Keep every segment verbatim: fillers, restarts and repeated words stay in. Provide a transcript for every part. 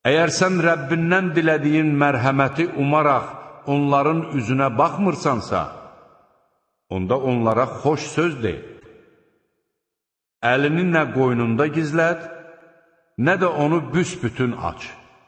Əgər sən Rəbbindən dilədiyin mərhəməti umaraq onların üzünə baxmırsansa, onda onlara xoş söz de. Əlini nə qoynunda gizlət, nə də onu büsbütün aç.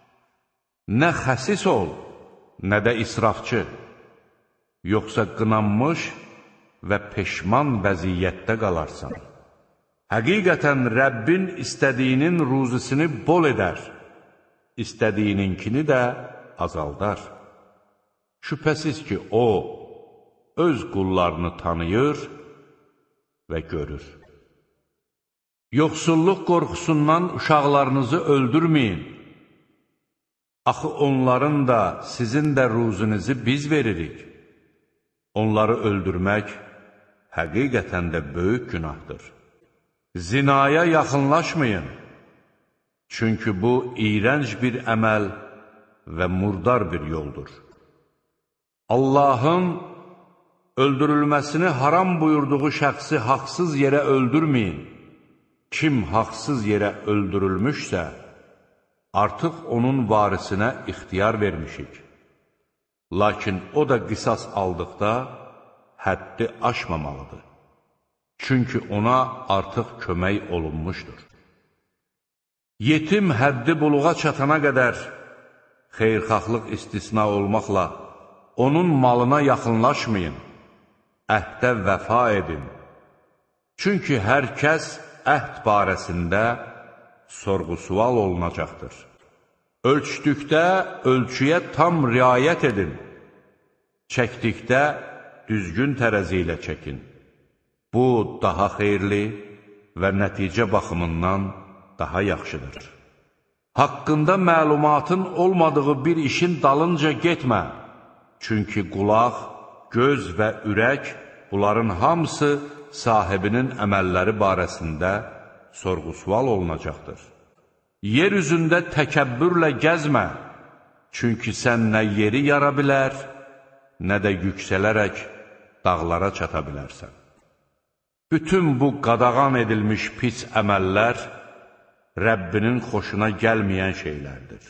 Nə xəsis ol, nə də israfçı. Yoxsa qınanmış və peşman vəziyyətdə qalarsan. Həqiqətən Rəbbin istədiyinin ruzisini bol edər, istədiyininkini də azaldar. Şübhəsiz ki, O, öz qullarını tanıyır və görür. Yoxsulluq qorxusundan uşaqlarınızı öldürməyin. Axı onların da, sizin də ruzinizi biz veririk. Onları öldürmək həqiqətən də böyük günahdır. Zinaya yaxınlaşmayın. Çünki bu, iyrənc bir əməl və murdar bir yoldur. Allahın öldürülməsini haram buyurduğu şəxsi haqsız yerə öldürməyin. Kim haqsız yerə öldürülmüşsə, artıq onun varisinə ixtiyar vermişik. Lakin o da qisas aldıqda həddi aşmamalıdır. Çünki ona artıq kömək olunmuşdur. Yetim həddi buluğa çatana qədər, xeyirxahlıq istisna olmaqla, onun malına yaxınlaşmayın, əhdə vəfa edin. Çünki hər kəs əhd barəsində sorğu-sual olunacaqdır. Ölçdükdə ölçüyə tam riayət edin. Çəkdikdə düzgün tərəzi ilə çəkin. Bu, daha xeyirli və nəticə baxımından daha yaxşıdır. Haqqında məlumatın olmadığı bir işin dalınca getmə. Çünki qulaq, göz və ürək, bunların hamısı sahibinin əməlləri barəsində sorğu-sual olunacaqdır. Yer üzündə təkəbbürlə gəzmə, çünki sən nə yeri yara bilər, nə də yüksələrək dağlara çata bilərsən. Bütün bu qadağan edilmiş pis əməllər Rəbbinin xoşuna gəlməyən şeylərdir.